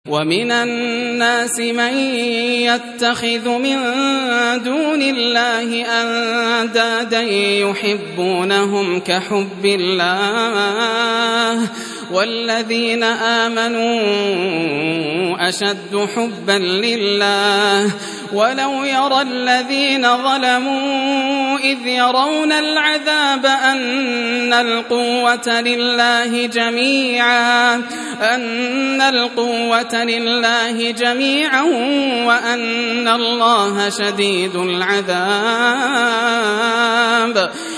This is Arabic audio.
ومن الناس من يتخذ من دون الله أندادا يحبونهم كحب الله والذين آمنوا أشد حبا لله ولو يرى الذين ظلموا إذ يرون العذاب أن القوة لله جميعا وأن الله شديد العذاب